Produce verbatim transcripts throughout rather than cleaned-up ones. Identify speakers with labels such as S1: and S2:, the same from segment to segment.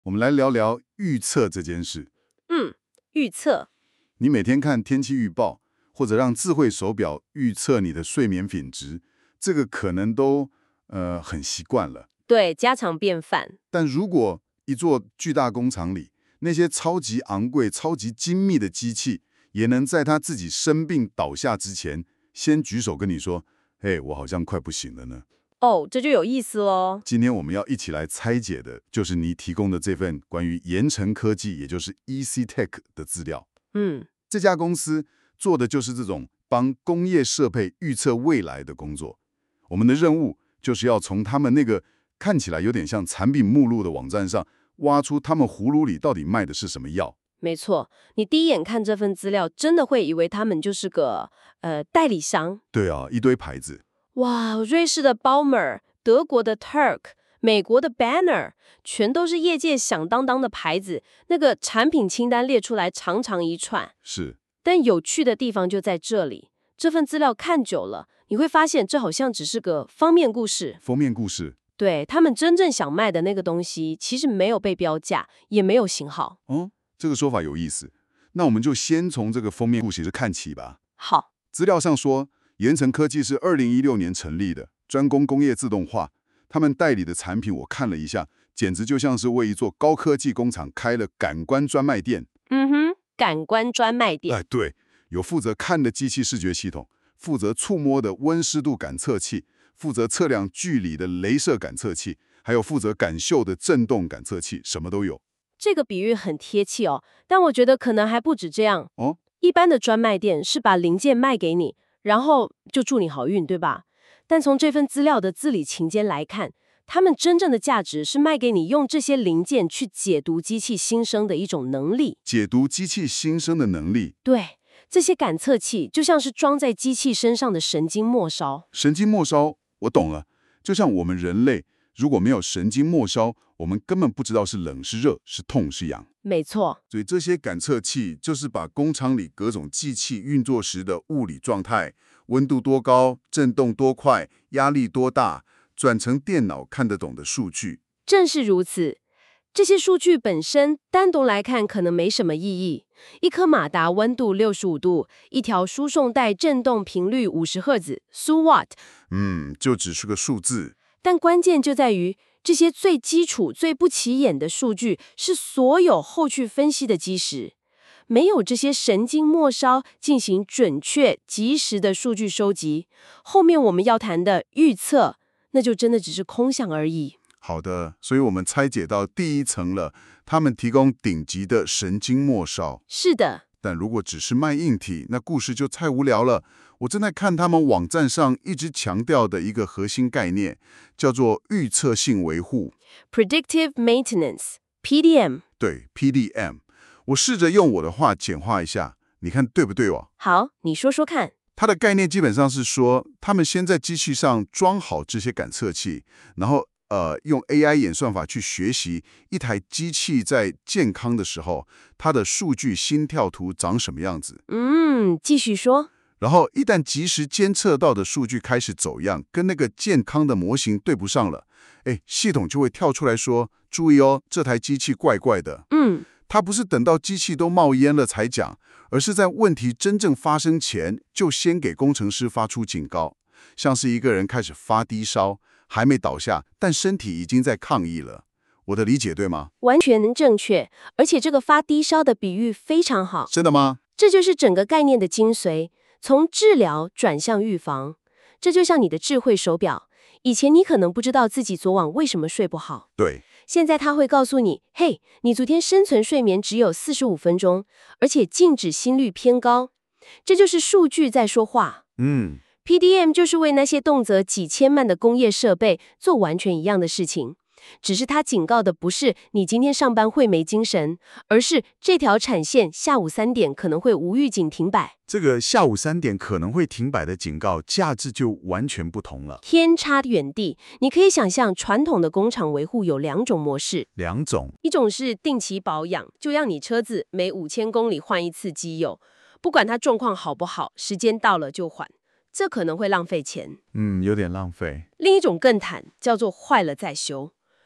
S1: 我们来聊聊预测这件事。
S2: 嗯，预测。
S1: 你每天看天气预报，或者让智慧手表预测你的睡眠品质，这个可能都呃很习惯了。
S2: 对，家常便饭。
S1: 但如果一座巨大工厂里，那些超级昂贵、超级精密的机器，也能在他自己生病倒下之前，先举手跟你说：“嘿，我好像快不行了呢。”
S2: 哦，这就有意思喽。
S1: 今天我们要一起来拆解的，就是你提供的这份关于研成科技，也就是 E C Tech 的资料。
S2: 嗯，
S1: 这家公司做的就是这种帮工业设备预测未来的工作。我们的任务就是要从他们那个看起来有点像产品目录的网站上，挖出他们葫芦里到底卖的是什么药。
S2: 没错，你第一眼看这份资料，真的会以为他们就是个呃代理商。
S1: 对啊，一堆牌子。
S2: 哇，瑞士的 Baumer， 德国的 Turk， 美国的 Banner， 全都是业界响当当的牌子。那个产品清单列出来长长一串。
S1: 是。
S2: 但有趣的地方就在这里，这份资料看久了，你会发现这好像只是个封面故事。
S1: 封面故事。
S2: 对，他们真正想卖的那个东西，其实没有被标价，也没有型号。
S1: 哦，这个说法有意思。那我们就先从这个封面故事看起吧。
S2: 好，
S1: 资料上说，研成科技是二零一六年成立的，专攻工业自动化。他们代理的产品我看了一下，简直就像是为一座高科技工厂开了感官专卖店。
S2: 嗯哼，感官专卖店。
S1: 哎，对，有负责看的机器视觉系统，负责触摸的温湿度感测器，负责测量距离的雷射感测器，还有负责感受的震动感测器，什么都有。
S2: 这个比喻很贴切哦，但我觉得可能还不止这样。
S1: 哦，
S2: 一般的专卖店是把零件卖给你，然后就祝你好运，对吧？但从这份资料的字里行间来看，他们真正的价值是卖给你用这些零件去解读机器心声的一种能力。
S1: 解读机器心声的能力。
S2: 对，这些感测器就像是装在机器身上的神经末梢。
S1: 神经末梢，我懂了。就像我们人类如果没有神经末梢，我们根本不知道是冷是热，是痛是痒。
S2: 没错，
S1: 所以这些感测器就是把工厂里各种机器运作时的物理状态，温度多高、震动多快、压力多大，转成电脑看得懂的数据。
S2: 正是如此。这些数据本身单独来看可能没什么意义，一颗马达温度六十五度，一条输送带振动频率五十赫兹 ，so what？
S1: 嗯，就只是个数字。
S2: 但关键就在于，这些最基础、最不起眼的数据是所有后续分析的基石。没有这些神经末梢进行准确、及时的数据收集，后面我们要谈的预测，那就真的只是空想而已。
S1: 好的，所以我们拆解到第一层了，他们提供顶级的神经末梢。
S2: 是的。
S1: 但如果只是卖硬体，那故事就太无聊了。我正在看他们网站上一直强调的一个核心概念，叫做预测性维护
S2: （Predictive Maintenance， P D M）。
S1: 对 ，P D M。我试着用我的话简化一下，你看对不对哦？
S2: 好，你说说看。
S1: 它的概念基本上是说，他们先在机器上装好这些感测器，然后呃，用 A I 演算法去学习一台机器在健康的时候，它的数据心跳图长什么样子。
S2: 嗯，继续说。
S1: 然后一旦及时监测到的数据开始走样，跟那个健康的模型对不上了，哎，系统就会跳出来说：“注意哦，这台机器怪怪的。”
S2: 嗯，
S1: 它不是等到机器都冒烟了才讲，而是在问题真正发生前就先给工程师发出警告，像是一个人开始发低烧，还没倒下，但身体已经在抗议了。我的理解对吗？
S2: 完全正确，而且这个发低烧的比喻非常好。
S1: 真的吗？
S2: 这就是整个概念的精髓，从治疗转向预防。这就像你的智慧手表，以前你可能不知道自己昨晚为什么睡不好，
S1: 对。
S2: 现在它会告诉你，嘿，你昨天深层睡眠只有四十五分钟，而且静止心率偏高。这就是数据在说话。
S1: 嗯。
S2: P D M 就是为那些动辄几千万的工业设备做完全一样的事情，只是它警告的不是你今天上班会没精神，而是这条产线下午三点可能会无预警停摆。
S3: 这个下午三点可能会停摆的警告价值就完全不同了，
S2: 天差远地。你可以想象，传统的工厂维护有两种模式，
S3: 两种，
S2: 一种是定期保养，就让你车子每五千公里换一次机油，不管它状况好不好，时间到了就换。这可能会浪费钱，
S3: 嗯，有点浪费。
S2: 另一种更坦，叫做坏了再修，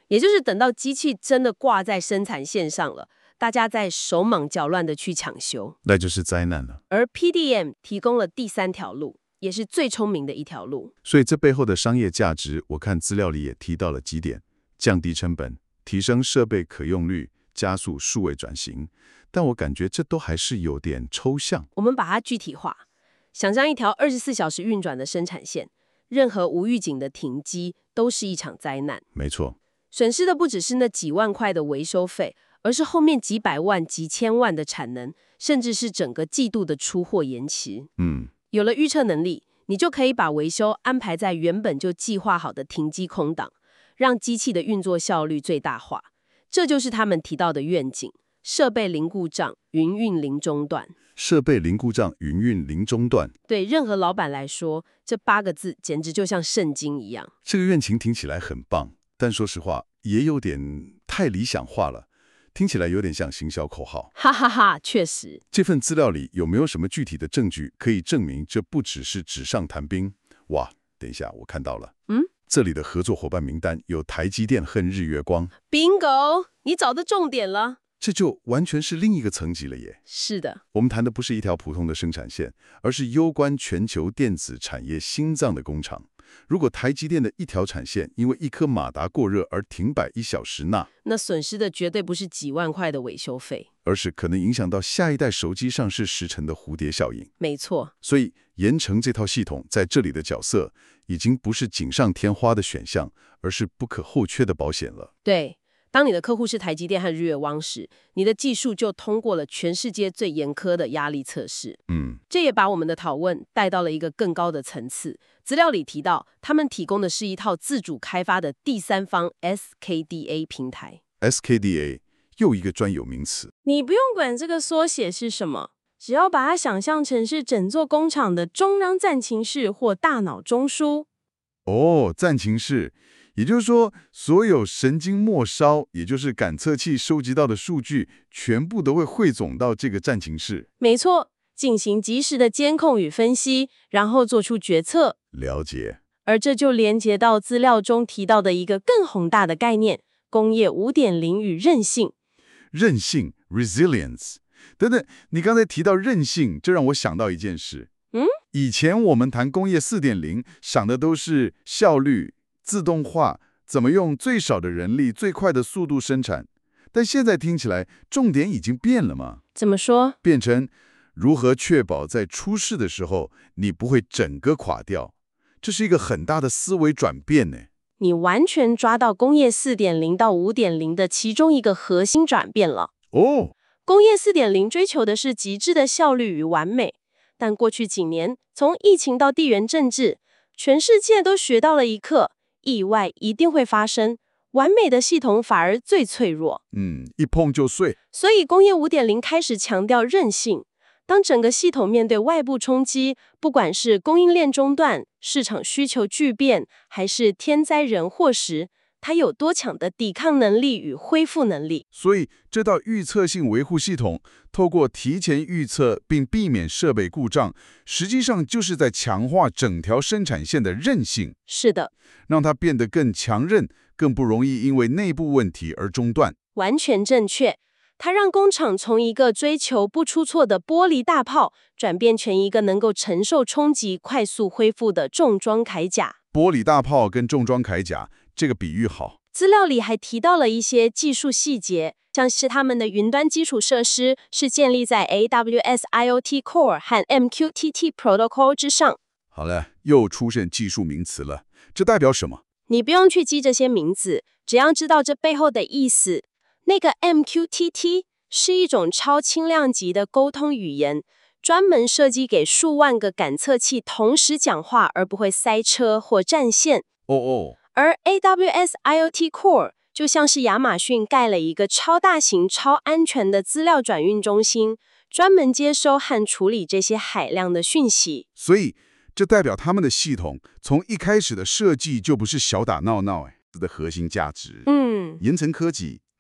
S2: 也就是等到机器真的挂在生产线上了，大家在手忙脚乱的去抢修，
S3: 那就是灾难了。
S2: 而 P D M 提供了第三条路，也是最聪明的一条路。
S3: 所以这背后的商业价值，我看资料里也提到了几点：降低成本、提升设备可用率、加速数位转型。但我感觉这都还是有点抽象。
S2: 我们把它具体化，想象一条二十四小时运转的生产线，任何无预警的停机都是一场灾难。
S3: 没错，
S2: 损失的不只是那几万块的维修费，而是后面几百万、几千万的产能，甚至是整个季度的出货延期。
S3: 嗯，
S2: 有了预测能力，你就可以把维修安排在原本就计划好的停机空档，让机器的运作效率最大化。这就是他们提到的愿景：设备零故障，云运零中断。
S3: 设备零故障，云运零中断。
S2: 对任何老板来说，这八个字简直就像圣经一样。
S3: 这个愿景听起来很棒，但说实话，也有点太理想化了，听起来有点像行销口号。
S2: 哈哈哈，确实。
S3: 这份资料里有没有什么具体的证据可以证明这不只是纸上谈兵？哇，等一下，我看到了。
S2: 嗯，
S3: 这里的合作伙伴名单有台积电和日月光。
S2: Bingo， 你找的重点了。
S3: 这就完全是另一个层级了耶。
S2: 是的，
S3: 我们谈的不是一条普通的生产线，而是攸关全球电子产业心脏的工厂。如果台积电的一条产线因为一颗马达过热而停摆一小时，那
S2: 那损失的绝对不是几万块的维修费，
S3: 而是可能影响到下一代手机上市时程的蝴蝶效应。
S2: 没错。
S3: 所以盐城这套系统在这里的角色，已经不是锦上添花的选项，而是不可或缺的保险了。
S2: 对。当你的客户是台积电和日月光时，你的技术就通过了全世界最严苛的压力测试。
S3: 嗯，
S2: 这也把我们的讨论带到了一个更高的层次。资料里提到，他们提供的是一套自主开发的第三方 S K D A 平台。
S3: S K D A 又一个专有名词。
S4: 你不用管这个缩写是什么，只要把它想象成是整座工厂的中央战情室或大脑中枢。
S3: 哦，战情室。也就是说，所有神经末梢，也就是感测器收集到的数据，全部都会汇总到这个战情室。
S4: 没错，进行及时的监控与分析，然后做出决策。
S3: 了解。
S4: 而这就连接到资料中提到的一个更宏大的概念——工业 五点零 与韧性。
S3: 韧性 （resilience）。等等，你刚才提到韧性，这让我想到一件事。
S4: 嗯？
S3: 以前我们谈工业 四点零，想的都是效率。自动化怎么用最少的人力、最快的速度生产？但现在听起来，重点已经变了吗？
S4: 怎么说？
S3: 变成如何确保在出事的时候，你不会整个垮掉？这是一个很大的思维转变呢。
S4: 你完全抓到工业 四点零 到 五点零 的其中一个核心转变了。
S3: 哦，
S4: 工业 四点零 追求的是极致的效率与完美，但过去几年，从疫情到地缘政治，全世界都学到了一课。意外一定会发生，完美的系统反而最脆弱。
S3: 嗯，一碰就碎。
S4: 所以工业 五点零 开始强调韧性。当整个系统面对外部冲击，不管是供应链中断、市场需求巨变，还是天灾人祸时，它有多强的抵抗能力与恢复能力。
S3: 所以这套预测性维护系统，透过提前预测并避免设备故障，实际上就是在强化整条生产线的韧性。
S4: 是的，
S3: 让它变得更强韧，更不容易因为内部问题而中断。
S4: 完全正确。它让工厂从一个追求不出错的玻璃大炮，转变成一个能够承受冲击、快速恢复的重装铠甲。
S3: 玻璃大炮跟重装铠甲，这个比喻好。
S4: 资料里还提到了一些技术细节，像是他们的云端基础设施是建立在 A W S I O T Core 和 M Q T T Protocol 之上。
S3: 好了，又出现技术名词了，这代表什么？
S4: 你不用去记这些名字，只要知道这背后的意思。那个 M Q T T 是一种超轻量级的沟通语言，专门设计给数万个感测器同时讲话，而不会塞车或占线。
S3: 哦哦。
S4: 而 A W S I O T Core 就像是亚马逊盖了一个超大型、超安全的资料转运中心，专门接收和处理这些海量的讯息。
S3: 所以这代表他们的系统从一开始的设计就不是小打闹闹，哎，的核心价值。
S4: 嗯，
S3: 盐城科技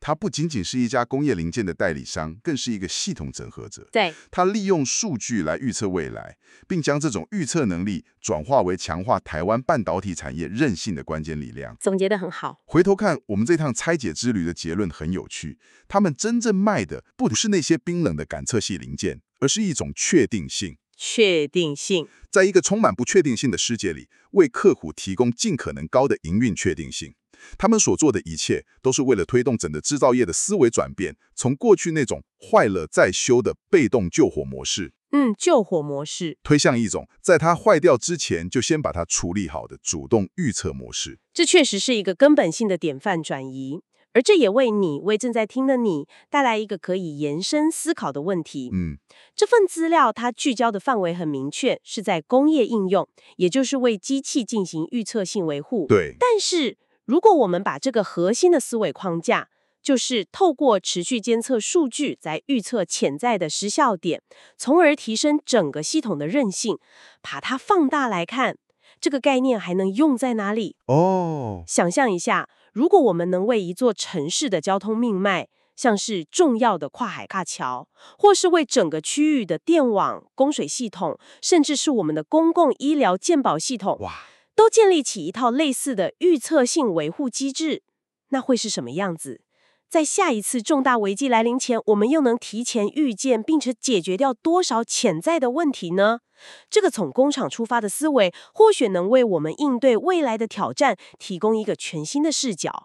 S1: 它不仅仅是一家工业零件的代理商，更是一个系统整合者。
S4: 对，
S1: 它利用数据来预测未来，并将这种预测能力转化为强化台湾半导体产业韧性的关键力量。
S4: 总结得很好。
S1: 回头看我们这趟拆解之旅的结论很有趣，他们真正卖的不是那些冰冷的感测系零件，而是一种确定性。
S4: 确定性，
S1: 在一个充满不确定性的世界里，为客户提供尽可能高的营运确定性。他们所做的一切都是为了推动整个制造业的思维转变，从过去那种坏了再修的被动救火模式，
S4: 嗯，救火模式，
S1: 推向一种在它坏掉之前就先把它处理好的主动预测模式。
S4: 这确实是一个根本性的典范转移。而这也为你，为正在听的你，带来一个可以延伸思考的问题。
S1: 嗯，
S4: 这份资料它聚焦的范围很明确，是在工业应用，也就是为机器进行预测性维护。
S1: 对。
S4: 但是，如果我们把这个核心的思维框架，就是透过持续监测数据，在预测潜在的失效点，从而提升整个系统的韧性，把它放大来看，这个概念还能用在哪里？
S1: 哦，
S4: 想象一下，如果我们能为一座城市的交通命脉，像是重要的跨海大桥，或是为整个区域的电网、供水系统，甚至是我们的公共医疗健保系统，
S1: 哇，
S4: 都建立起一套类似的预测性维护机制，那会是什么样子？在下一次重大危机来临前，我们又能提前预见，并且解决掉多少潜在的问题呢？这个从工厂出发的思维，或许能为我们应对未来的挑战提供一个全新的视角。